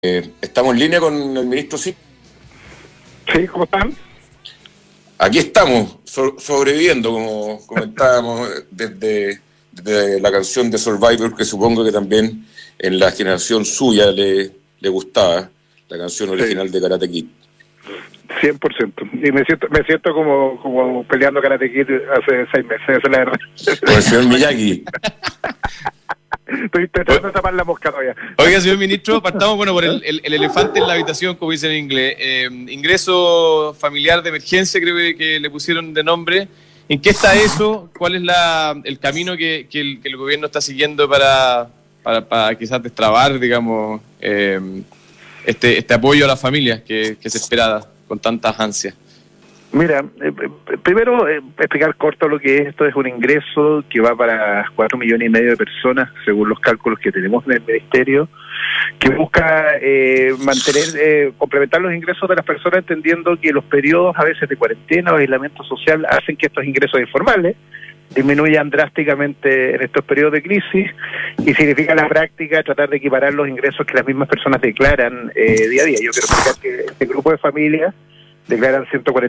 Estamos en línea con el ministro Sí. Sí, ¿cómo están? Aquí estamos, sobreviviendo, como comentábamos, desde la canción de Survivor, que supongo que también en la generación suya le gustaba, la canción original de Karate Kid. 100%. Y me siento como peleando Karate Kid hace 6 meses, esa es la verdad. Con el señor Miyagi. Estoy tratando de tapar la mosca todavía. Oiga, señor ministro, partamos por el elefante en la habitación, como dicen en inglés. Ingreso familiar de emergencia, creo que le pusieron de nombre. ¿En qué está eso? ¿Cuál es el camino que el gobierno está siguiendo para quizás destrabar, digamos, este apoyo a las familias que se espera con tantas ansias? Mira, primero explicar corto lo que es. Esto es un ingreso que va para 4,5 millones de personas, según los cálculos que tenemos en el Ministerio, que busca complementar los ingresos de las personas, entendiendo que los periodos a veces de cuarentena o aislamiento social hacen que estos ingresos informales disminuyan drásticamente en estos periodos de crisis, y significa en la práctica tratar de equiparar los ingresos que las mismas personas declaran día a día. Yo quiero explicar que este grupo de familias declaran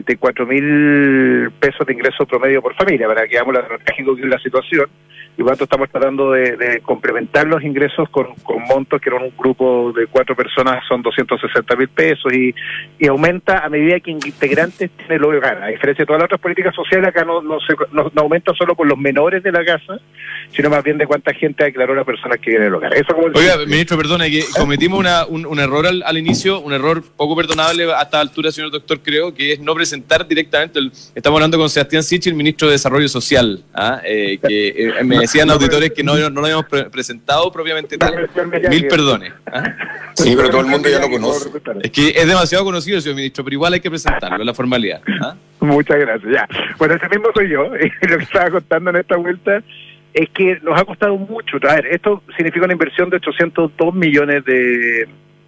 144.000 pesos de ingreso promedio por familia, para que veamos lo trágico que es la situación, y por tanto estamos tratando de complementar los ingresos con montos que en un grupo de 4 personas son 260.000 pesos, y aumenta a medida que integrantes tienen el hogar. A diferencia de todas las otras políticas sociales, acá no aumenta solo por los menores de la casa, sino más bien de cuánta gente declaró la persona que vive en el hogar. Eso como Oiga, ministro, perdone, que cometimos un error al inicio, un error poco perdonable a esta altura, señor doctor, creo, que es no presentar directamente. Estamos hablando con Sebastián Sichel, el ministro de Desarrollo Social, que me decían auditores que no lo habíamos presentado propiamente tal. Mil perdones. Sí, pero todo el mundo ya lo conoce. Es que es demasiado conocido, señor ministro, pero igual hay que presentarlo, es la formalidad. Muchas gracias, ya. Bueno, ese mismo soy yo, y lo que estaba contando en esta vuelta es que nos ha costado mucho. A ver, esto significa una inversión de 802 millones de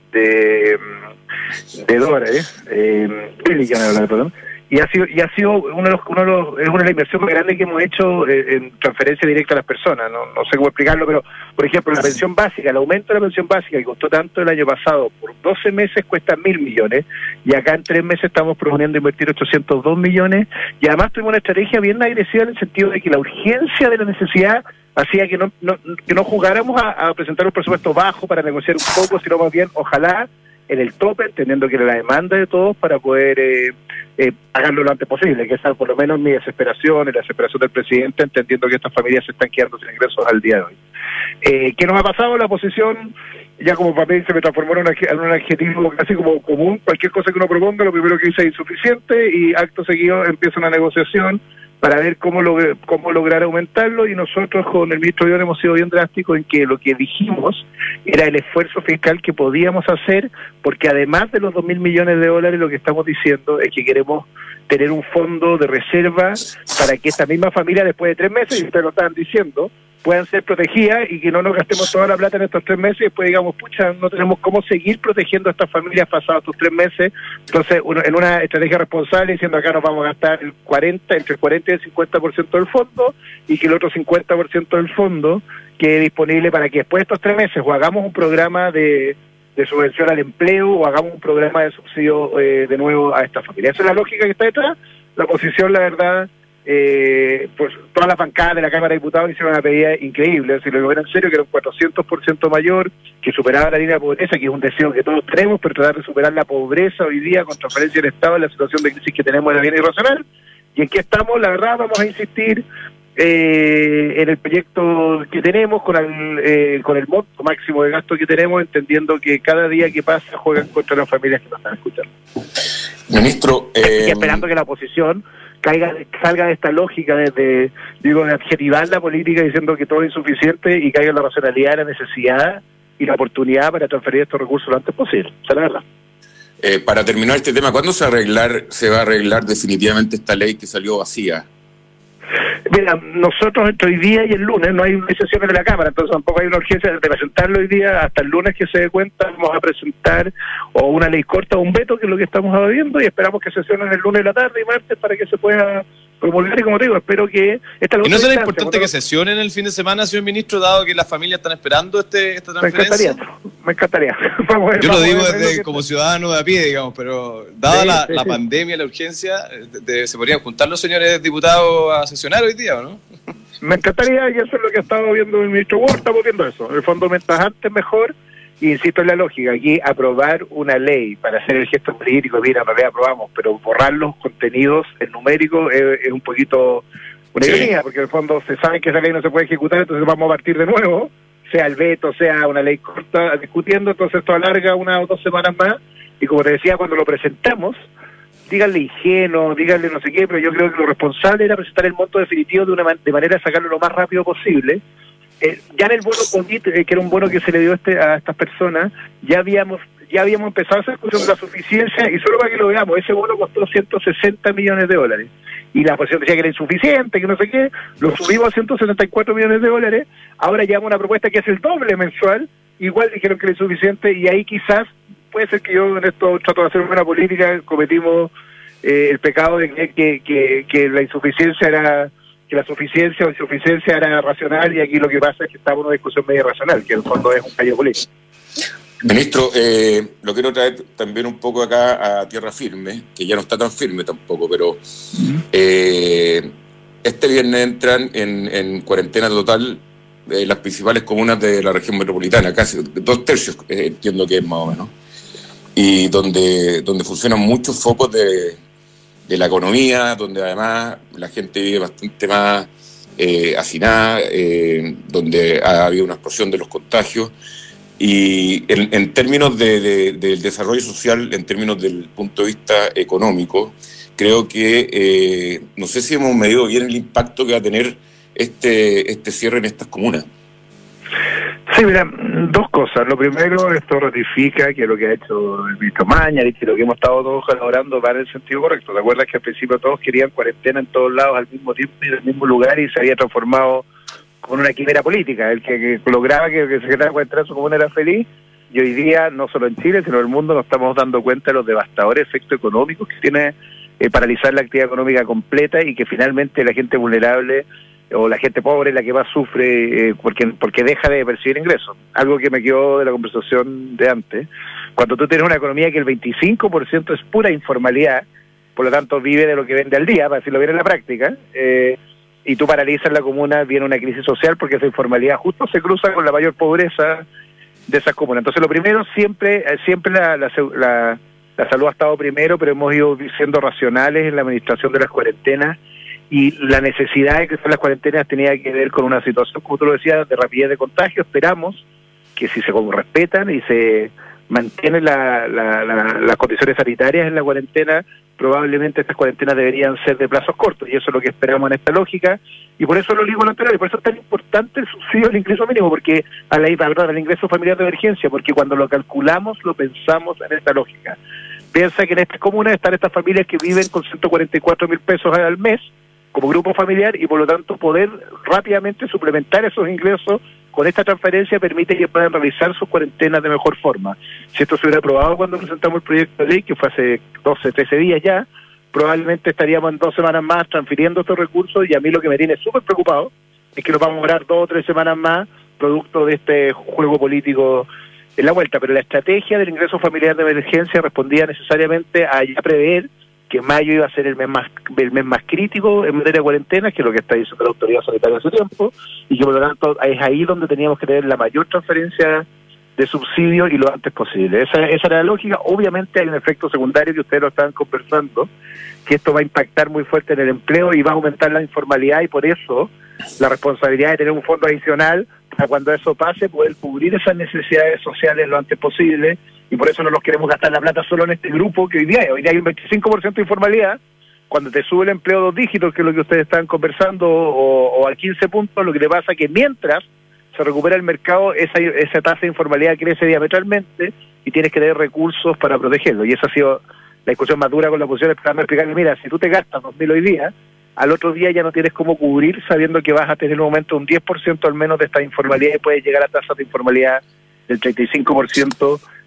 dólares, perdón, y ha sido una de las inversiones más grandes que hemos hecho en transferencia directa a las personas. No sé cómo explicarlo, pero por ejemplo la pensión básica, el aumento de la pensión básica, que costó tanto el año pasado, por 12 meses cuesta 1.000 millones, y acá en 3 meses estamos proponiendo invertir 802 millones, y además tuvimos una estrategia bien agresiva en el sentido de que la urgencia de la necesidad hacía que no jugáramos a presentar un presupuesto bajo para negociar un poco, sino más bien, ojalá, en el tope, entendiendo que era la demanda de todos para poder pagarlo lo antes posible, que esa por lo menos mi desesperación y la desesperación del presidente, entendiendo que estas familias se están quedando sin ingresos al día de hoy. ¿Qué nos ha pasado? La oposición, ya como para mí se me transformó en un adjetivo casi como común. Cualquier cosa que uno proponga, lo primero que dice es insuficiente, y acto seguido empieza una negociación para ver cómo lograr aumentarlo, y nosotros con el ministro Dion hemos sido bien drásticos en que lo que dijimos era el esfuerzo fiscal que podíamos hacer, porque además de los 2.000 millones de dólares, lo que estamos diciendo es que queremos tener un fondo de reserva para que esta misma familia, después de 3 meses, y ustedes lo estaban diciendo, puedan ser protegidas, y que no nos gastemos toda la plata en estos 3 meses y después digamos, pucha, no tenemos cómo seguir protegiendo a estas familias pasados estos 3 meses. Entonces, en una estrategia responsable, diciendo acá nos vamos a gastar entre el 40 y el 50% del fondo, y que el otro 50% del fondo quede disponible para que después de estos 3 meses o hagamos un programa de subvención al empleo, o hagamos un programa de subsidio de nuevo a esta familia. Esa es la lógica que está detrás. La oposición, la verdad, pues todas las bancadas de la Cámara de Diputados hicieron una pedida increíble. Si lo ven en serio, que era un 400% mayor, que superaba la línea de pobreza, que es un deseo que todos tenemos, pero tratar de superar la pobreza hoy día con transferencia del Estado en la situación de crisis que tenemos era bien irracional. Y en qué estamos, la verdad, vamos a insistir en el proyecto que tenemos, con el monto máximo de gasto que tenemos, entendiendo que cada día que pasa juegan contra las familias que nos están escuchando. Ministro, y esperando que la oposición salga de esta lógica de adjetivar la política diciendo que todo es insuficiente, y caiga en la racionalidad, la necesidad y la oportunidad para transferir estos recursos lo antes posible. Esa es la verdad. Para terminar este tema, ¿cuándo se va a arreglar definitivamente esta ley que salió vacía? Mira, nosotros entre hoy día y el lunes no hay sesiones de la Cámara, entonces tampoco hay una urgencia de presentarlo hoy día. Hasta el lunes que se dé cuenta vamos a presentar o una ley corta o un veto, que es lo que estamos viendo, y esperamos que sesionen el lunes de la tarde y martes para que se pueda promulgar, y como te digo, espero que esta... ¿Y no será importante que sesionen el fin de semana, señor ministro, dado que las familias están esperando esta transferencia? Me encantaría. Yo lo digo desde como ciudadano de a pie, digamos, pero dada la pandemia, la urgencia, ¿se podrían juntar los señores diputados a sesionar hoy día o no? Me encantaría, y eso es lo que ha estado viendo el ministro Ward, estamos viendo eso. En el fondo, mientras antes mejor, y insisto en la lógica, aquí aprobar una ley para hacer el gesto político, mira, en realidad aprobamos, pero borrar los contenidos en numérico es un poquito una ironía, porque en el fondo se sabe que esa ley no se puede ejecutar, entonces vamos a partir de nuevo, sea el veto, sea una ley corta, discutiendo, entonces esto alarga 1 o 2 semanas más, y como te decía, cuando lo presentamos, díganle ingenuo, díganle no sé qué, pero yo creo que lo responsable era presentar el monto definitivo de manera de sacarlo lo más rápido posible. Ya en el bono COVID, que era un bono que se le dio a estas personas, ya habíamos empezado a hacer discusión de la suficiencia, y solo para que lo veamos, ese bono costó 160 millones de dólares, y la oposición decía que era insuficiente, que no sé qué, lo subimos a 174 millones de dólares, ahora llevamos una propuesta que es el doble mensual, igual dijeron que era insuficiente, y ahí quizás puede ser que yo en esto trato de hacer una buena política, cometimos el pecado de que la insuficiencia era, que la suficiencia o insuficiencia era racional, y aquí lo que pasa es que estamos en una discusión medio racional, que en el fondo es un callo político. Ministro, lo quiero traer también un poco acá a tierra firme, que ya no está tan firme tampoco, pero este viernes entran en cuarentena total las principales comunas de la región metropolitana, casi 2/3 entiendo que es más o menos, y donde funcionan muchos focos de la economía, donde además la gente vive bastante más hacinada, donde ha habido una explosión de los contagios, y en términos del desarrollo social, en términos del punto de vista económico, creo que no sé si hemos medido bien el impacto que va a tener este cierre en estas comunas. Sí, mira, 2 cosas. Lo primero, esto ratifica que lo que ha hecho el ministro Mañalich, y que lo que hemos estado todos colaborando va en el sentido correcto. ¿Te acuerdas que al principio todos querían cuarentena en todos lados al mismo tiempo y en el mismo lugar, y se había transformado como una quimera política? El que lograba que se quedara cuarentena en su comuna era feliz, y hoy día, no solo en Chile, sino en el mundo, nos estamos dando cuenta de los devastadores efectos económicos que tiene paralizar la actividad económica completa, y que finalmente la gente vulnerable o la gente pobre la que más sufre porque deja de percibir ingresos. Algo que me quedó de la conversación de antes. Cuando tú tienes una economía que el 25% es pura informalidad, por lo tanto vive de lo que vende al día, para decirlo bien en la práctica, y tú paralizas la comuna, viene una crisis social, porque esa informalidad justo se cruza con la mayor pobreza de esas comunas. Entonces lo primero, siempre la salud ha estado primero, pero hemos ido siendo racionales en la administración de las cuarentenas, y la necesidad de que las cuarentenas tenía que ver con una situación, como tú lo decías, de rapidez de contagio. Esperamos que si se respetan y se mantienen las condiciones sanitarias en la cuarentena, probablemente estas cuarentenas deberían ser de plazos cortos, y eso es lo que esperamos en esta lógica, y por eso lo digo en anterior, y por eso es tan importante el subsidio al ingreso mínimo, porque al ingreso familiar de emergencia, porque cuando lo calculamos lo pensamos en esta lógica. Piensa que en estas comunas están estas familias que viven con 144.000 pesos al mes como grupo familiar, y por lo tanto poder rápidamente suplementar esos ingresos con esta transferencia permite que puedan realizar sus cuarentenas de mejor forma. Si esto se hubiera aprobado cuando presentamos el proyecto de ley, que fue hace 12, 13 días ya, probablemente estaríamos en 2 semanas más transfiriendo estos recursos, y a mí lo que me tiene súper preocupado es que nos vamos a demorar 2 o 3 semanas más producto de este juego político en la vuelta. Pero la estrategia del ingreso familiar de emergencia respondía necesariamente a ya prever que mayo iba a ser el mes más crítico en materia de cuarentena, que es lo que está diciendo la autoridad sanitaria hace tiempo, y que por lo tanto es ahí donde teníamos que tener la mayor transferencia de subsidio, y lo antes posible. Esa era la lógica. Obviamente hay un efecto secundario que ustedes lo estaban conversando, que esto va a impactar muy fuerte en el empleo y va a aumentar la informalidad, y por eso la responsabilidad de tener un fondo adicional para cuando eso pase poder cubrir esas necesidades sociales lo antes posible. Y por eso no nos queremos gastar la plata solo en este grupo, que hoy día hay un 25% de informalidad. Cuando te sube el empleo 2 dígitos, que es lo que ustedes están conversando, o al 15 puntos, lo que te pasa es que mientras se recupera el mercado, esa tasa de informalidad crece diametralmente, y tienes que tener recursos para protegerlo. Y esa ha sido la discusión más dura con la oposición, esperando explicarle, mira, si tú te gastas 2.000 hoy día, al otro día ya no tienes cómo cubrir, sabiendo que vas a tener un aumento de un 10% al menos de esta informalidad, y puedes llegar a tasas de informalidad del 35%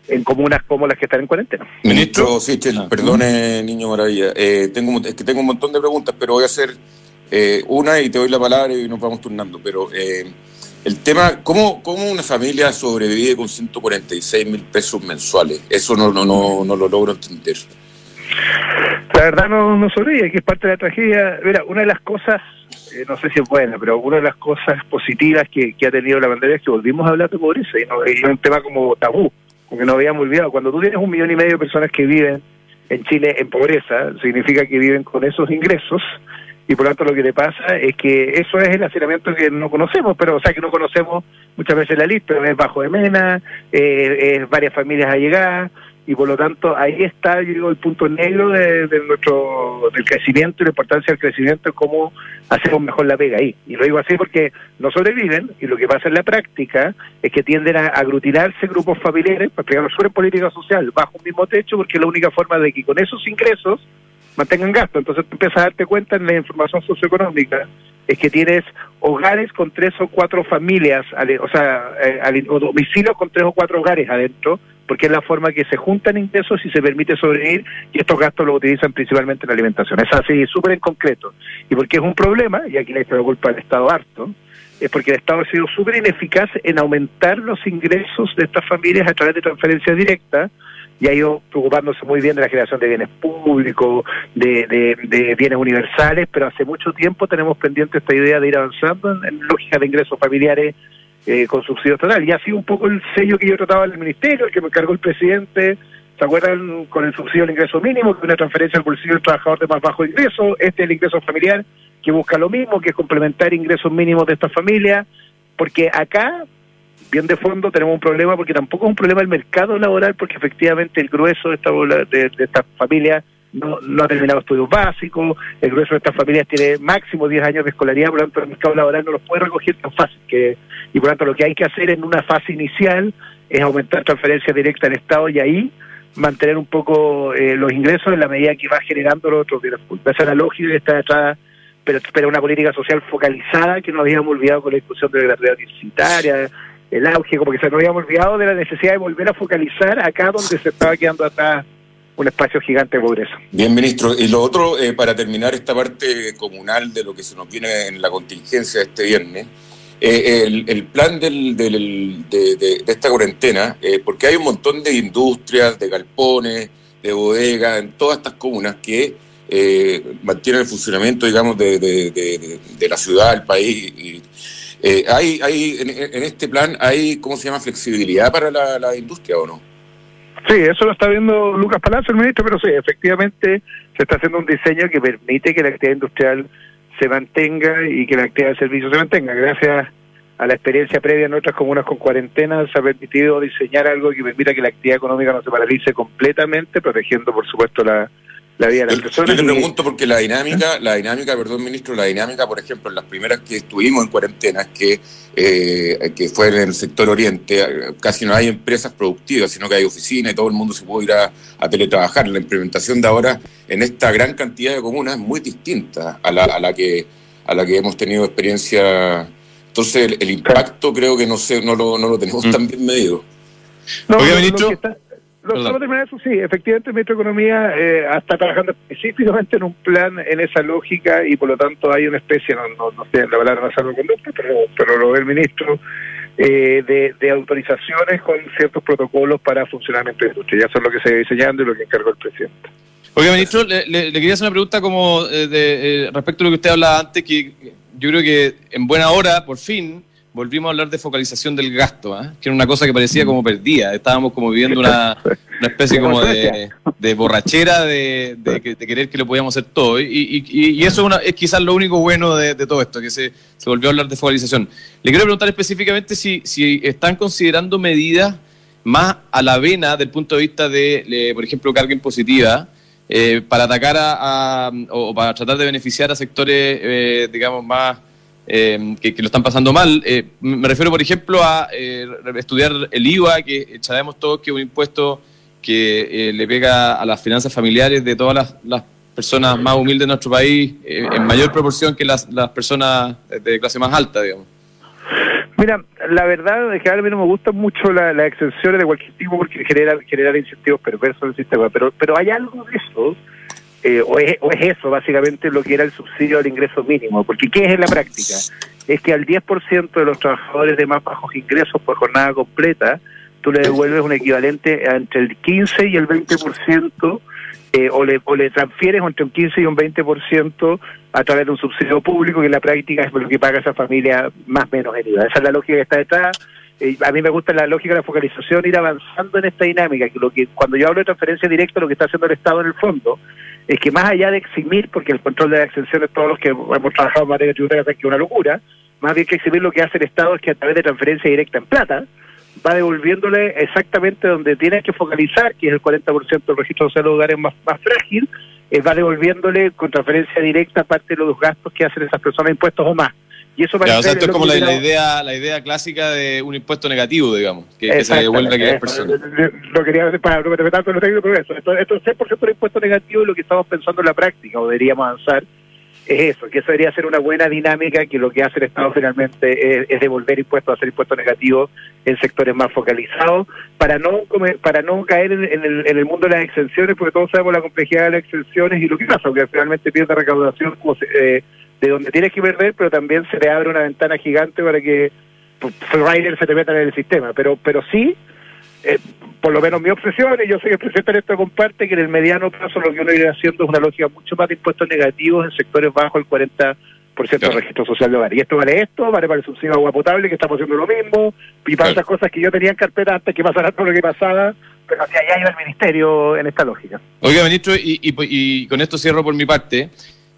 en comunas como las que están en cuarentena. Ministro Sichel, perdone, Niño Maravilla, es que tengo un montón de preguntas, pero voy a hacer una y te doy la palabra y nos vamos turnando, pero el tema, ¿cómo una familia sobrevive con 146.000 pesos mensuales? Eso no lo logro entender. La verdad no sobrevive, que es parte de la tragedia. Mira, una de las cosas, no sé si es buena, pero una de las cosas positivas que ha tenido la pandemia es que volvimos a hablar de pobreza, y no es un tema como tabú, porque nos habíamos olvidado. Cuando tú tienes 1,5 millones de personas que viven en Chile en pobreza, significa que viven con esos ingresos, y por lo tanto lo que le pasa es que eso es el hacinamiento que no conocemos, pero o sea que no conocemos muchas veces la lista, pero es bajo de mena, es varias familias allegadas, y por lo tanto ahí está, yo digo, el punto negro del crecimiento y la importancia del crecimiento, cómo hacemos mejor la pega ahí. Y lo digo así porque no sobreviven, y lo que pasa en la práctica es que tienden a aglutinarse grupos familiares, para explicarlo sobre política social, bajo un mismo techo, porque es la única forma de que con esos ingresos mantengan gasto. Entonces tú empiezas a darte cuenta en la información socioeconómica, es que tienes hogares con 3 o 4 familias, o domicilios con 3 o 4 hogares adentro, porque es la forma que se juntan ingresos y se permite sobrevivir, y estos gastos los utilizan principalmente en la alimentación. Es así, súper en concreto. Y porque es un problema, y aquí le echo la culpa al Estado harto, es porque el Estado ha sido súper ineficaz en aumentar los ingresos de estas familias a través de transferencias directas, y ha ido preocupándose muy bien de la generación de bienes públicos, de bienes universales, pero hace mucho tiempo tenemos pendiente esta idea de ir avanzando en lógica de ingresos familiares con subsidio estatal. Y ha sido un poco el sello que yo trataba en el ministerio, el que me encargó el presidente. ¿Se acuerdan? Con el subsidio al ingreso mínimo, que es una transferencia al bolsillo del trabajador de más bajo ingreso. Este es el ingreso familiar, que busca lo mismo, que es complementar ingresos mínimos de estas familias, porque acá, bien de fondo, tenemos un problema, porque tampoco es un problema el mercado laboral, porque efectivamente el grueso de estas familias no ha terminado estudios básicos, el grueso de estas familias tiene máximo 10 años de escolaridad, por lo tanto el mercado laboral no los puede recoger tan fácil, y por lo tanto lo que hay que hacer en una fase inicial es aumentar transferencias directas al Estado, y ahí mantener un poco los ingresos en la medida que va generando los otros bienes públicos. Esa es la lógica que está detrás, pero una política social focalizada, que nos habíamos olvidado con la discusión de la gratuidad universitaria, el auge, como que se nos habíamos olvidado de la necesidad de volver a focalizar acá donde se estaba quedando atrás un espacio gigante de pobreza. Bien, ministro. Y lo otro, para terminar esta parte comunal de lo que se nos viene en la contingencia de este viernes, el plan de esta cuarentena, porque hay un montón de industrias, de galpones, de bodegas, en todas estas comunas que mantienen el funcionamiento, digamos, de la ciudad, del país. Y, en este plan, ¿hay, cómo se llama, flexibilidad para la industria o no? Sí, eso lo está viendo Lucas Palacio, el ministro, pero sí, efectivamente se está haciendo un diseño que permite que la actividad industrial se mantenga y que la actividad de servicio se mantenga. Gracias a la experiencia previa en otras comunas con cuarentena, se ha permitido diseñar algo que permita que la actividad económica no se paralice completamente, protegiendo, por supuesto, la vida de las personas. Yo le pregunto porque la dinámica, perdón, ministro, por ejemplo, en las primeras que estuvimos en cuarentena, que fue en el sector oriente, casi no hay empresas productivas, sino que hay oficinas y todo el mundo se puede ir a teletrabajar. La implementación de ahora en esta gran cantidad de comunas es muy distinta a la que hemos tenido experiencia. Entonces el impacto creo que no lo tenemos tan bien medido. Oiga, ministro. Solo terminar eso, sí, efectivamente el ministro de Economía está trabajando específicamente en un plan en esa lógica, y por lo tanto hay una especie, no sé la palabra no salvoconducta, pero lo ve el ministro, de autorizaciones con ciertos protocolos para funcionamiento de industria. Ya eso es lo que se está diseñando y lo que encargó el presidente. Oiga, ministro, le quería hacer una pregunta como respecto a lo que usted hablaba antes, que yo creo que en buena hora, por fin, volvimos a hablar de focalización del gasto, que era una cosa que parecía como perdida. Estábamos como viviendo una especie como de borrachera de querer que lo podíamos hacer todo. Y eso es quizás lo único bueno de todo esto, que se volvió a hablar de focalización. Le quiero preguntar específicamente si están considerando medidas más a la vena del punto de vista de, por ejemplo, carga impositiva, para atacar o para tratar de beneficiar a sectores, digamos, más que lo están pasando mal. Me refiero, por ejemplo, a estudiar el IVA, que sabemos todos que es un impuesto que le pega a las finanzas familiares de todas las personas más humildes de nuestro país, en mayor proporción que las personas de clase más alta, digamos. Mira, la verdad es que a mí no me gustan mucho las exenciones de cualquier tipo porque generan incentivos perversos en el sistema, pero hay algo de eso, o es eso básicamente lo que era el subsidio al ingreso mínimo, porque ¿qué es en la práctica? Es que al 10% de los trabajadores de más bajos ingresos por jornada completa, tú le devuelves un equivalente entre el 15 y el 20%, o le transfieres entre un 15 y un 20% a través de un subsidio público, que en la práctica es lo que paga esa familia más o menos en IVA. Esa es la lógica que está detrás. A mí me gusta la lógica de la focalización, ir avanzando en esta dinámica, que cuando yo hablo de transferencia directa, lo que está haciendo el Estado en el fondo es que más allá de eximir, porque el control de las exenciones, todos los que hemos trabajado en materia tributaria saben que es una locura, más bien que eximir, lo que hace el Estado es que a través de transferencia directa en plata, va devolviéndole exactamente donde tienes que focalizar, que es el 40% del registro social de hogares más frágil, va devolviéndole con transferencia directa parte de los gastos que hacen esas personas, impuestos o más. Y eso claro, o sea, esto es como la idea clásica de un impuesto negativo, digamos, que se devuelve a aquellas personas. Lo quería decir para no meterme tanto en lo técnico, pero esto es 6% de impuesto negativo, y lo que estamos pensando en la práctica, o deberíamos avanzar, es eso, que eso debería ser una buena dinámica, que lo que hace el Estado finalmente es devolver impuestos, hacer impuestos negativos en sectores más focalizados, para no caer en el mundo de las exenciones, porque todos sabemos la complejidad de las exenciones y lo que pasa, que finalmente pierde recaudación de donde tienes que perder, pero también se le abre una ventana gigante para que Ryder se te meta en el sistema, pero sí, por lo menos mi obsesión, y yo sé que el presidente esto comparte, que en el mediano plazo lo que uno irá haciendo es una lógica mucho más de impuestos negativos en sectores bajo el 40% del registro social de hogar. Y esto vale para el subsidio a agua potable, que estamos haciendo lo mismo, y para otras cosas que yo tenía en carpeta antes que pasara todo lo que pasaba, pero hacia allá iba el ministerio en esta lógica. Oiga, ministro, y con esto cierro por mi parte.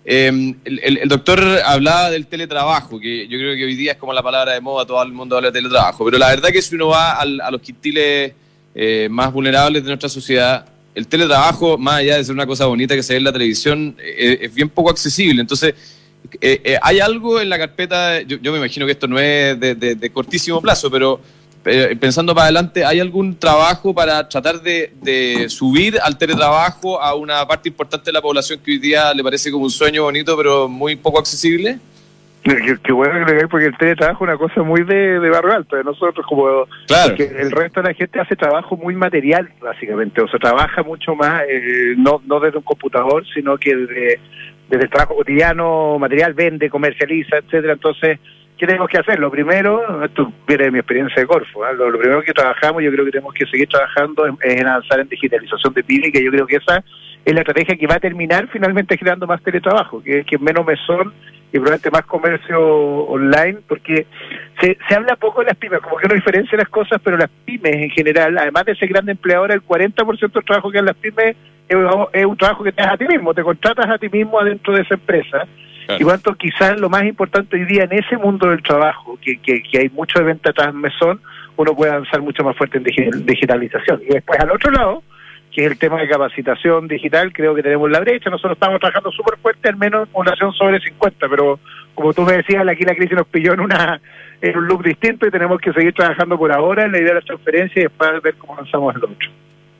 El doctor hablaba del teletrabajo, que yo creo que hoy día es como la palabra de moda, todo el mundo habla de teletrabajo, pero la verdad que si uno va a los quintiles más vulnerables de nuestra sociedad, el teletrabajo, más allá de ser una cosa bonita que se ve en la televisión, es bien poco accesible. Entonces, hay algo en la carpeta, yo me imagino que esto no es de cortísimo plazo, pero pensando para adelante, ¿hay algún trabajo para tratar de subir al teletrabajo a una parte importante de la población que hoy día le parece como un sueño bonito, pero muy poco accesible? Qué bueno que le porque el teletrabajo es una cosa muy de barrio alto, de nosotros, como claro. Que el resto de la gente hace trabajo muy material, básicamente, o sea, trabaja mucho más, no desde un computador, sino que desde el trabajo cotidiano, material, vende, comercializa, etcétera. Entonces, ¿qué tenemos que hacer? Lo primero, esto viene de mi experiencia de Corfo, lo primero que trabajamos, yo creo que tenemos que seguir trabajando es en avanzar en digitalización de pymes, que yo creo que esa es la estrategia que va a terminar finalmente generando más teletrabajo, que menos mesón y probablemente más comercio online, porque se habla poco de las pymes, como que no diferencia las cosas, pero las pymes en general, además de ser grande empleadora, el 40% del trabajo que hacen las pymes es un trabajo que te das a ti mismo, te contratas a ti mismo adentro de esa empresa. Claro. Y cuanto quizás lo más importante hoy día en ese mundo del trabajo, que hay mucho de venta tras mesón, uno puede avanzar mucho más fuerte en digitalización. Y después al otro lado, que es el tema de capacitación digital, creo que tenemos la brecha. Nosotros estamos trabajando súper fuerte, al menos en población sobre 50, pero como tú me decías, aquí la crisis nos pilló en un look distinto y tenemos que seguir trabajando por ahora en la idea de la transferencia y después ver cómo avanzamos en lo otro.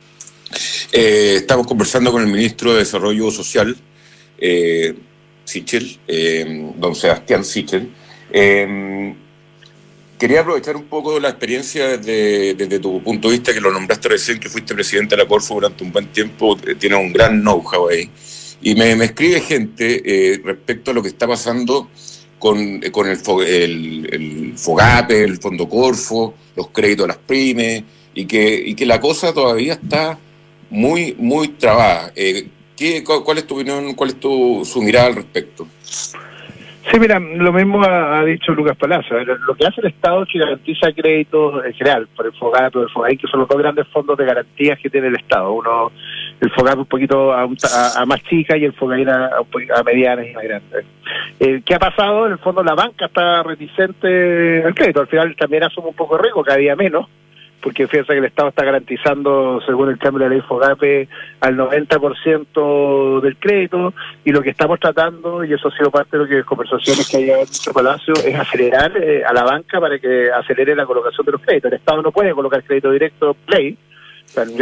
Estamos conversando con el ministro de Desarrollo Social, Sichel, don Sebastián Sichel. Quería aprovechar un poco la experiencia desde tu punto de vista, que lo nombraste recién, que fuiste presidente de la Corfo durante un buen tiempo, tienes un gran know-how ahí. Y me escribe gente respecto a lo que está pasando con el FOGAPE, el Fondo Corfo, los créditos a las pymes, y que la cosa todavía está muy, muy trabada. ¿Cuál es tu opinión, cuál es su mirada al respecto? Sí, mira, lo mismo ha dicho Lucas Palacio. Lo que hace el Estado es que garantiza créditos en general, por el FOGAP o el FOGAI, que son los dos grandes fondos de garantías que tiene el Estado. Uno, el FOGAP un poquito a más chica y el FOGAI a medianas y más grandes. ¿Qué ha pasado? En el fondo la banca está reticente al crédito. Al final también asume un poco de riesgo, cada día menos, porque fíjense que el Estado está garantizando, según el cambio de la ley FOGAPE, al 90% del crédito, y lo que estamos tratando, y eso ha sido parte de lo que conversaciones que hay en nuestro Palacio, es acelerar a la banca para que acelere la colocación de los créditos. El Estado no puede colocar crédito directo por ley,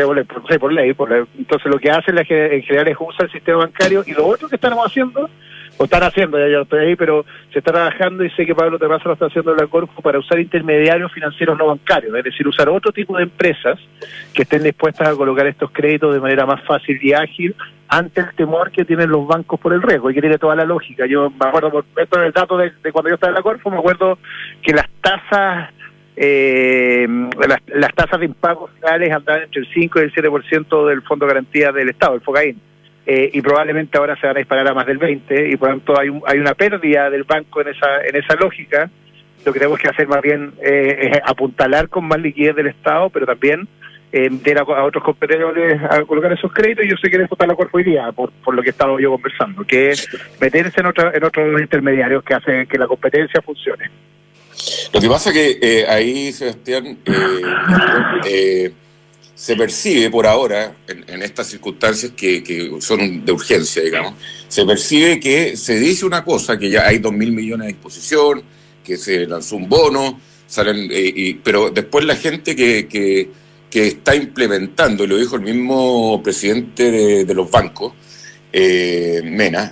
por ley. Entonces lo que hace en general es usar el sistema bancario, y lo otro que estamos haciendo O están haciendo, ya yo estoy ahí, pero se está trabajando y sé que Pablo Terraza lo está haciendo en la Corfo para usar intermediarios financieros no bancarios, es decir, usar otro tipo de empresas que estén dispuestas a colocar estos créditos de manera más fácil y ágil ante el temor que tienen los bancos por el riesgo, y que tiene toda la lógica. Yo me acuerdo, por esto es el dato de cuando yo estaba en la Corfo, me acuerdo que las tasas las tasas de impago finales andaban entre el 5 y el 7% del Fondo de Garantía del Estado, el FOGAIN. Y probablemente ahora se van a disparar a más del 20%, y por lo tanto hay una pérdida del banco en esa lógica. Lo que tenemos que hacer más bien es apuntalar con más liquidez del Estado, pero también meter a otros competidores a colocar esos créditos. Y yo sé que eso está en la Corfo hoy día, por lo que he estado yo conversando, que es meterse en otros intermediarios que hacen que la competencia funcione. Lo que pasa que ahí, Sebastián, se percibe por ahora, en estas circunstancias que son de urgencia, digamos, se percibe que se dice una cosa, que ya hay 2.000 millones a disposición, que se lanzó un bono, pero después la gente que está implementando, y lo dijo el mismo presidente de los bancos, Mena,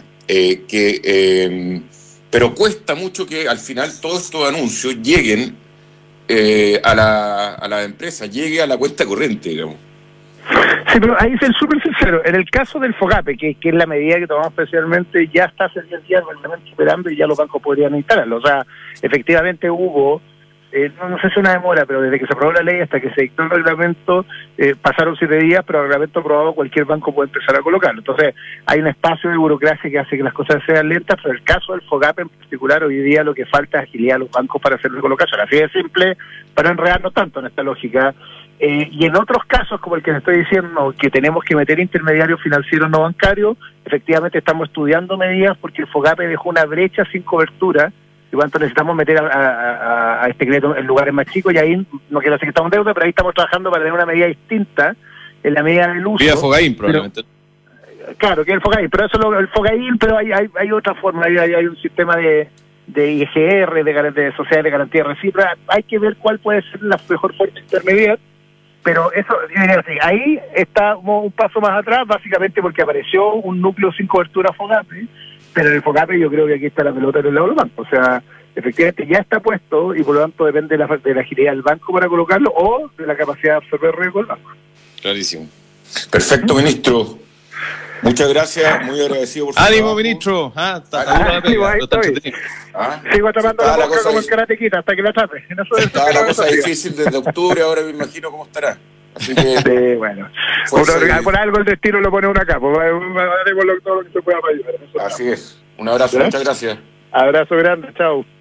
pero cuesta mucho que al final todos estos anuncios lleguen a la empresa, llegue a la cuenta corriente, digamos. Sí, pero ahí es súper sincero. En el caso del FOGAPE, que es la medida que tomamos especialmente, ya está hace 10 días superando y ya los bancos podrían instalarlo. O sea, efectivamente hubo, no sé si una demora, pero desde que se aprobó la ley hasta que se dictó el reglamento, pasaron 7 días, pero el reglamento aprobado cualquier banco puede empezar a colocarlo. Entonces, hay un espacio de burocracia que hace que las cosas sean lentas, pero en el caso del FOGAPE en particular, hoy día lo que falta es agilidad a los bancos para hacer la colocación. Así de simple, para no enredarnos tanto en esta lógica. Y en otros casos, como el que les estoy diciendo, que tenemos que meter intermediarios financieros no bancarios, efectivamente estamos estudiando medidas porque el FOGAPE dejó una brecha sin cobertura, y cuanto necesitamos meter a este crédito en lugares más chicos, y ahí no quiero decir que estamos en deuda, pero ahí estamos trabajando para tener una medida distinta en la medida del uso. Vía FOGAIN, probablemente. Pero, claro, que el FOGAIN, pero eso el FOGAIN, pero hay otra forma, hay un sistema de IGR, de sociedad de garantía recíproca. Hay que ver cuál puede ser la mejor forma intermedia. Pero eso, yo diría así, ahí está un paso más atrás, básicamente porque apareció un núcleo sin cobertura FOGAPE, pero en el FOGAPE yo creo que aquí está la pelota en el lado del banco. O sea, efectivamente ya está puesto y por lo tanto depende de la agilidad del banco para colocarlo o de la capacidad de absorber riesgo del banco. Clarísimo. Perfecto, ministro. Muchas gracias, muy agradecido por su ¡Ánimo, trabajo. ministro! Sigo atrapando la boca como el karatequita hasta que la atrape. Estaba la cosa difícil desde octubre, ahora me imagino cómo estará. Así que, sí, bueno. Por algo el destino lo pone uno acá. Pues haremos todo lo que se pueda para ayudar. Así es. Un abrazo, muchas gracias. Abrazo grande, chao.